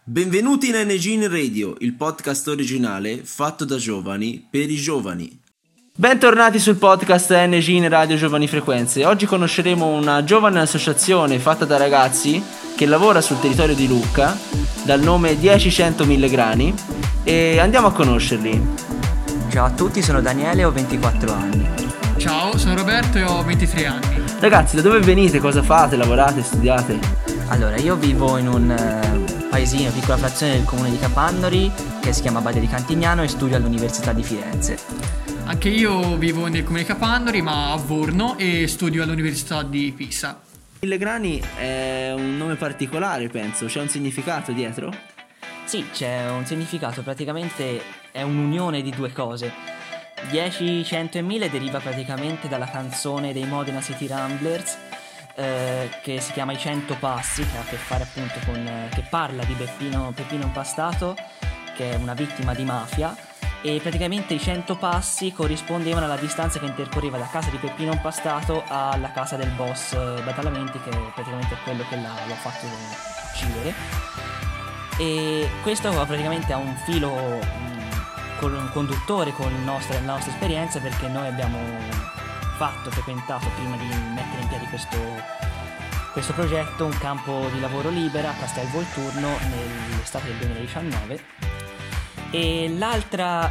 Benvenuti in NG Radio, il podcast originale fatto da giovani per i giovani. Bentornati sul podcast NG Radio Giovani Frequenze. Oggi conosceremo una giovane associazione fatta da ragazzi che lavora sul territorio di Lucca dal nome 10-100-1000 grani e andiamo a conoscerli. Ciao a tutti, sono Daniele, ho 24 anni. Ciao, sono Roberto e ho 23 anni. Ragazzi, da dove venite? Cosa fate? Lavorate? Studiate? Allora, io vivo in un paesino, piccola frazione del comune di Capannori che si chiama Badia di Cantignano e studio all'Università di Firenze. Anche io vivo nel comune di Capannori, ma a Vorno, e studio all'Università di Pisa. 1000 grani è un nome particolare, penso. C'è un significato dietro? Sì, c'è un significato, praticamente è un'unione di due cose. 10, 100 e 1000 deriva praticamente dalla canzone dei Modena City Ramblers, che si chiama I 100 passi, che ha a che fare appunto che parla di Peppino Impastato, che è una vittima di mafia, e praticamente i 100 passi corrispondevano alla distanza che intercorreva da casa di Peppino Impastato alla casa del boss Badalamenti, che praticamente è quello che l'ha fatto uccidere. E questo praticamente ha un filo con un conduttore con la nostra esperienza, perché noi abbiamo frequentato prima di mettere in piedi questo progetto un campo di lavoro libera a Castel Volturno nell'estate del 2019, e l'altra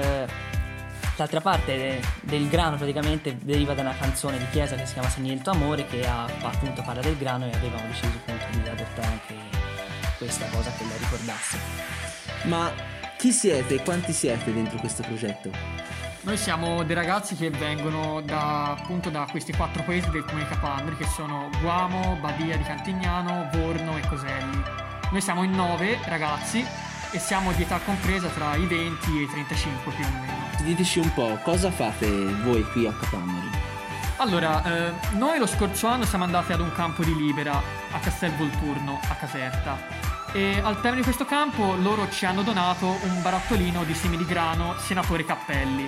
parte del grano praticamente deriva da una canzone di Chiesa che si chiama Segni del tuo amore, che appunto parla del grano, e avevamo deciso appunto di adottare anche questa cosa che la ricordasse. Ma chi siete e quanti siete dentro questo progetto? Noi siamo dei ragazzi che vengono da questi 4 paesi del comune di Capannori, che sono Guamo, Badia di Cantignano, Vorno e Coselli. Noi siamo in 9 ragazzi e siamo di età compresa tra i 20 e i 35 più o meno. Diteci un po', cosa fate voi qui a Capannori? Allora, noi lo scorso anno siamo andati ad un campo di libera a Castel Volturno, a Caserta. E al termine di questo campo loro ci hanno donato un barattolino di semi di grano Senatore Cappelli.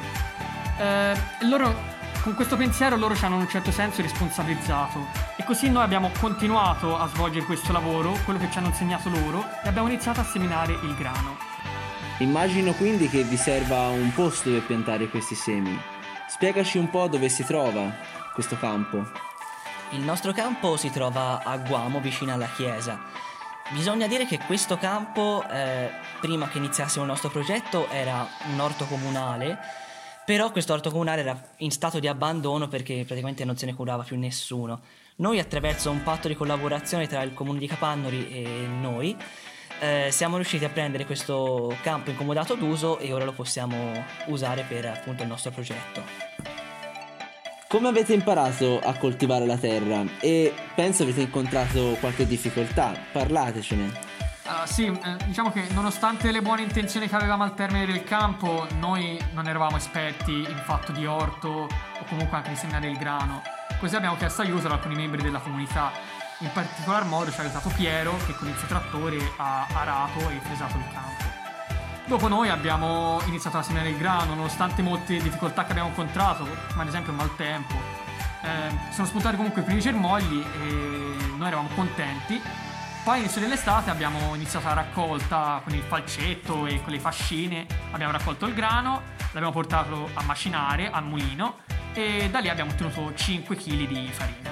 Con questo pensiero loro ci hanno in un certo senso responsabilizzato, e così noi abbiamo continuato a svolgere questo lavoro, quello che ci hanno insegnato loro, e abbiamo iniziato a seminare il grano. Immagino quindi che vi serva un posto dove piantare questi semi. Spiegaci un po' dove si trova questo campo. Il nostro campo si trova a Guamo, vicino alla chiesa. Bisogna dire che questo campo, prima che iniziassimo il nostro progetto, era un orto comunale, però questo orto comunale era in stato di abbandono perché praticamente non se ne curava più nessuno. Noi, attraverso un patto di collaborazione tra il comune di Capannori e noi, siamo riusciti a prendere questo campo incomodato d'uso e ora lo possiamo usare per appunto il nostro progetto. Come avete imparato a coltivare la terra? E penso avete incontrato qualche difficoltà, parlatecene. Sì, diciamo che nonostante le buone intenzioni che avevamo al termine del campo, noi non eravamo esperti in fatto di orto o comunque anche di seminare il grano. Così abbiamo chiesto aiuto ad alcuni membri della comunità. In particolar modo ci ha aiutato Piero, che con il suo trattore ha arato e fresato il campo. Dopo noi abbiamo iniziato a seminare il grano, nonostante molte difficoltà che abbiamo incontrato, come ad esempio il maltempo. Sono spuntati comunque i primi germogli e noi eravamo contenti. Poi all'inizio dell'estate abbiamo iniziato la raccolta con il falcetto e con le fascine. Abbiamo raccolto il grano, l'abbiamo portato a macinare al mulino, e da lì abbiamo ottenuto 5 kg di farina.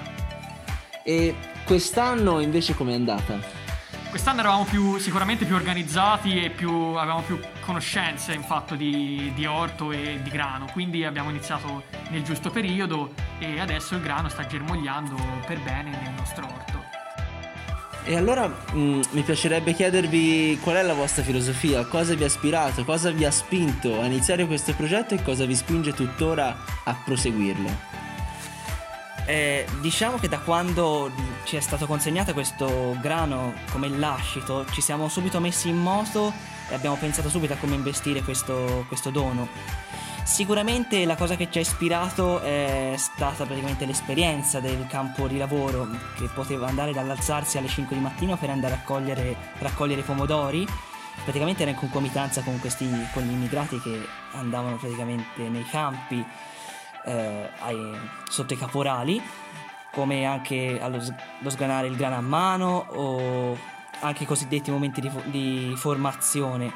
E quest'anno invece com'è andata? Quest'anno eravamo sicuramente più organizzati e avevamo più conoscenze in fatto di orto e di grano, quindi abbiamo iniziato nel giusto periodo e adesso il grano sta germogliando per bene nel nostro orto. E allora mi piacerebbe chiedervi qual è la vostra filosofia, cosa vi ha ispirato, cosa vi ha spinto a iniziare questo progetto e cosa vi spinge tuttora a proseguirlo. Diciamo che da quando ci è stato consegnato questo grano come lascito, ci siamo subito messi in moto e abbiamo pensato subito a come investire questo dono. Sicuramente la cosa che ci ha ispirato è stata praticamente l'esperienza del campo di lavoro, che poteva andare dall'alzarsi alle 5 di mattino per andare a raccogliere i pomodori. Praticamente era in concomitanza con gli immigrati che andavano praticamente nei campi sotto i caporali, come anche lo sgranare il grano a mano o anche i cosiddetti momenti di formazione.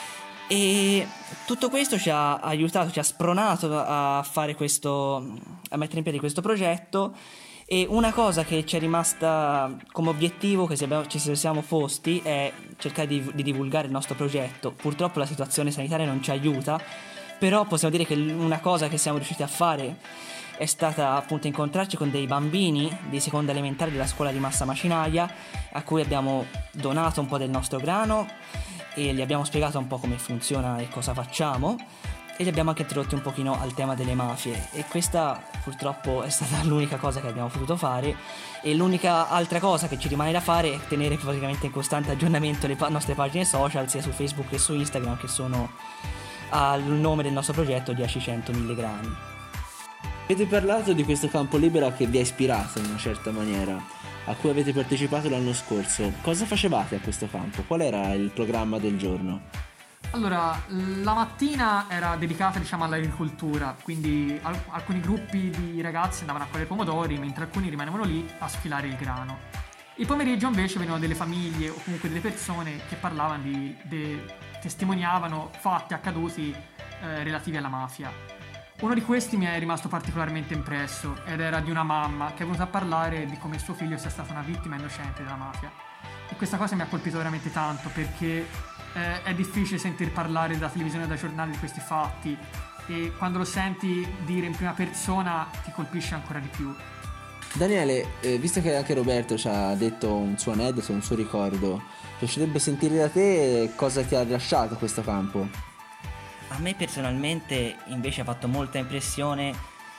E tutto questo ci ha aiutato, ci ha spronato a mettere in piedi questo progetto. E una cosa che ci è rimasta come obiettivo, che ci siamo posti, è cercare di divulgare il nostro progetto. Purtroppo la situazione sanitaria non ci aiuta, però possiamo dire che una cosa che siamo riusciti a fare è stata appunto incontrarci con dei bambini di seconda elementare della scuola di Massa Macinaia, a cui abbiamo donato un po' del nostro grano e gli abbiamo spiegato un po' come funziona e cosa facciamo, e li abbiamo anche introdotti un pochino al tema delle mafie. E questa purtroppo è stata l'unica cosa che abbiamo potuto fare, e l'unica altra cosa che ci rimane da fare è tenere praticamente in costante aggiornamento le nostre pagine social, sia su Facebook che su Instagram, che sono al nome del nostro progetto 10, 100, 1000 grani. Avete parlato di questo campo libero che vi ha ispirato in una certa maniera, a cui avete partecipato l'anno scorso. Cosa facevate a questo campo? Qual era il programma del giorno? Allora, la mattina era dedicata, diciamo, all'agricoltura, quindi alcuni gruppi di ragazzi andavano a cogliere pomodori, mentre alcuni rimanevano lì a sfilare il grano. Il pomeriggio invece venivano delle famiglie o comunque delle persone che parlavano testimoniavano fatti accaduti relativi alla mafia. Uno di questi mi è rimasto particolarmente impresso, ed era di una mamma che è venuta a parlare di come suo figlio sia stata una vittima innocente della mafia. E questa cosa mi ha colpito veramente tanto, perché è difficile sentir parlare da televisione e da giornali di questi fatti, e quando lo senti dire in prima persona ti colpisce ancora di più. Daniele, visto che anche Roberto ci ha detto un suo aneddoto, un suo ricordo, piacerebbe sentire da te cosa ti ha lasciato questo campo. A me personalmente invece ha fatto molta impressione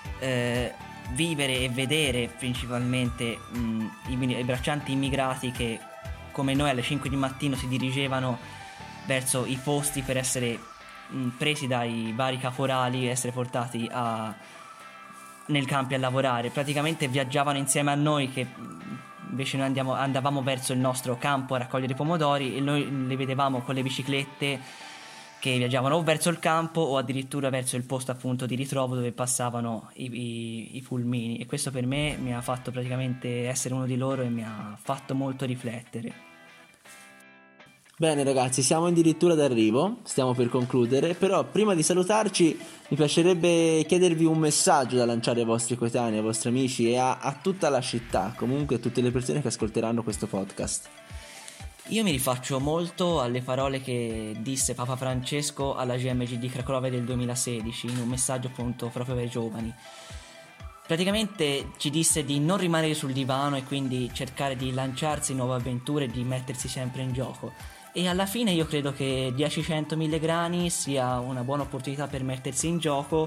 vivere e vedere principalmente i braccianti immigrati che, come noi, alle 5 di mattino si dirigevano verso i posti per essere presi dai vari caporali e essere portati nel campo a lavorare. Praticamente viaggiavano insieme a noi, che invece noi andavamo verso il nostro campo a raccogliere i pomodori, e noi li vedevamo con le biciclette che viaggiavano o verso il campo o addirittura verso il posto appunto di ritrovo dove passavano i pulmini. E questo per me mi ha fatto praticamente essere uno di loro e mi ha fatto molto riflettere. Bene ragazzi, siamo addirittura d'arrivo, stiamo per concludere, però prima di salutarci mi piacerebbe chiedervi un messaggio da lanciare ai vostri coetanei, ai vostri amici e a tutta la città, comunque a tutte le persone che ascolteranno questo podcast. Io mi rifaccio molto alle parole che disse Papa Francesco alla GMG di Cracovia del 2016, in un messaggio appunto proprio ai giovani. Praticamente ci disse di non rimanere sul divano e quindi cercare di lanciarsi in nuove avventure e di mettersi sempre in gioco. E alla fine io credo che 10, 100, 1000 grani sia una buona opportunità per mettersi in gioco,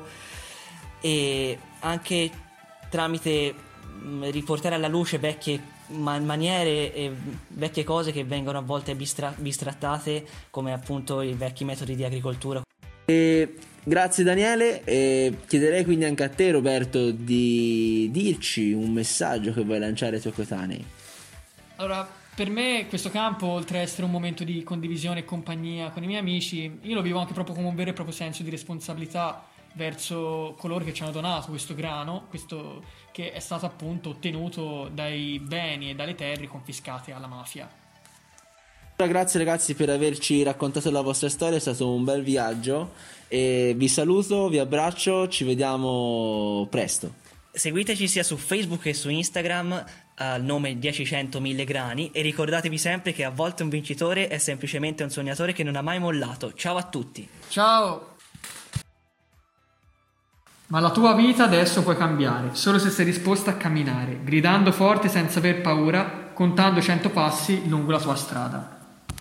e anche tramite riportare alla luce vecchie maniere e vecchie cose che vengono a volte bistrattate, come appunto i vecchi metodi di agricoltura. Grazie Daniele, e chiederei quindi anche a te Roberto di dirci un messaggio che vuoi lanciare ai tuoi coetanei. Allora, per me questo campo, oltre ad essere un momento di condivisione e compagnia con i miei amici, io lo vivo anche proprio come un vero e proprio senso di responsabilità verso coloro che ci hanno donato questo grano, questo che è stato appunto ottenuto dai beni e dalle terre confiscate alla mafia. Grazie ragazzi per averci raccontato la vostra storia, è stato un bel viaggio e vi saluto, vi abbraccio, ci vediamo presto. Seguiteci sia su Facebook che su Instagram al nome 10, 100, 1000 grani, e ricordatevi sempre che a volte un vincitore è semplicemente un sognatore che non ha mai mollato. Ciao a tutti. Ciao. Ma la tua vita adesso puoi cambiare, solo se sei disposta a camminare, gridando forte senza aver paura, contando 100 passi lungo la tua strada.